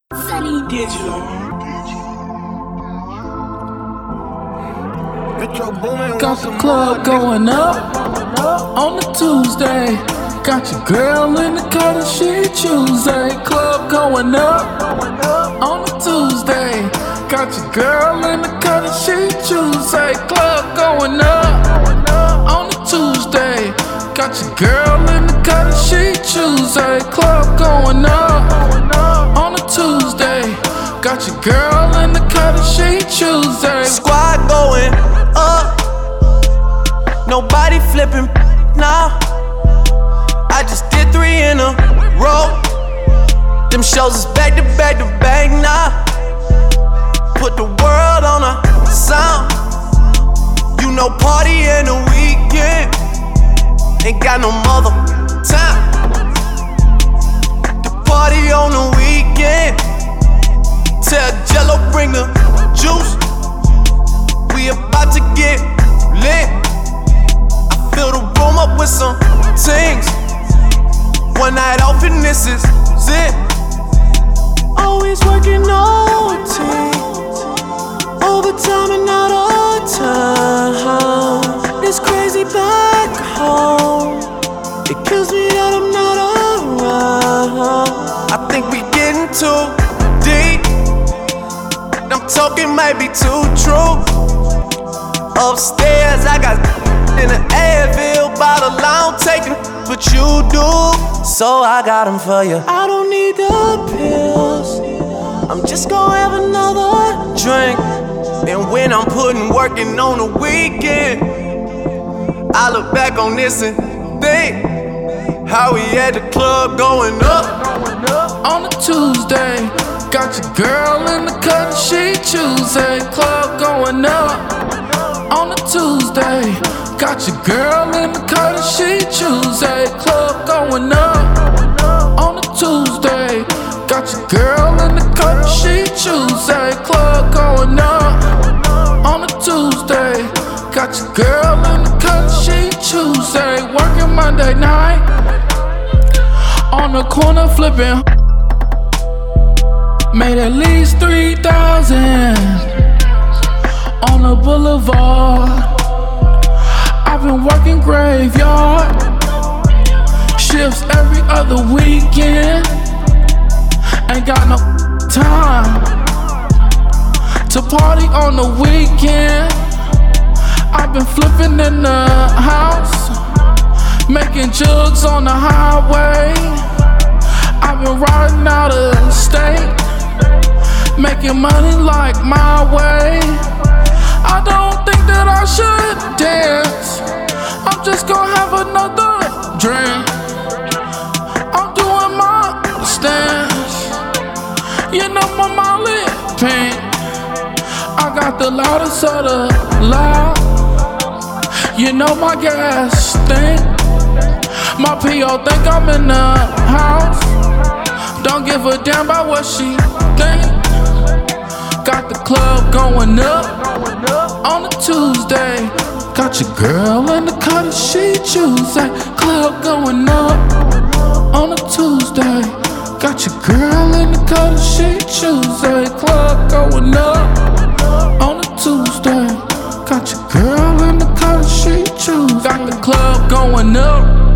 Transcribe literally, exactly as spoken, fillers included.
Sunny Digital. Got the club going up on the Tuesday. Got your girl in the car that she Tuesday. Club going up on the Tuesday. Got your girl in the car that she Tuesday. Club going up on the Tuesday. Got your girl in the car that she Tuesday. Club going up on a Tuesday. Got your girl in the car that she Tuesday. Squad going up. Nobody flipping now. I just did three in a row. Them shows is back to back to back now. Put the world on a sound. You know, party in the weekend. Ain't got no mother time. The party on the weekend. Tell Jello bring the juice. We about to get lit. I fill the room up with some things. One night off and this is it. Always working O T, overtime and out of time. It's crazy back home. It kills me that I'm not around. I think we getting too deep. I'm talking might be too true. Upstairs I got in an Advil bottle. I don't take them, but you do. So I got them for you. I don't need the pills. I'm just gonna have another drink. And when I'm putting working on the weekend, I look back on this and think how we at the club going up on a Tuesday. Got your girl in the cut, she Tuesday. Club going up on a Tuesday. Got your girl in the cut, she Tuesday. Club going up on a Tuesday. Got your girl in the cut, she Tuesday. Club going up on a Tuesday. Got your girl in the cut, she Tuesday. Working Monday night on the corner flipping. Made at least three thousand on the boulevard. I've been working graveyard shifts every other weekend. Ain't got no time to party on the weekend. I've been flipping in the house, making jugs on the highway. I've been riding out of state, making money like my way. I don't think that I should dance. I'm just gonna have another drink. I'm doing my stance. You know my Molly pink. I got the loudest of the loud. You know my gas stink. My P O think I'm in the house. Don't give a damn about what she think. Got the club going up on a Tuesday. Got your girl in the car that she Tuesday. Club going up on a Tuesday. Got your girl in the car that she Tuesday. Club going up on a Tuesday. Got your girl in the car that she Tuesday. Got the club going up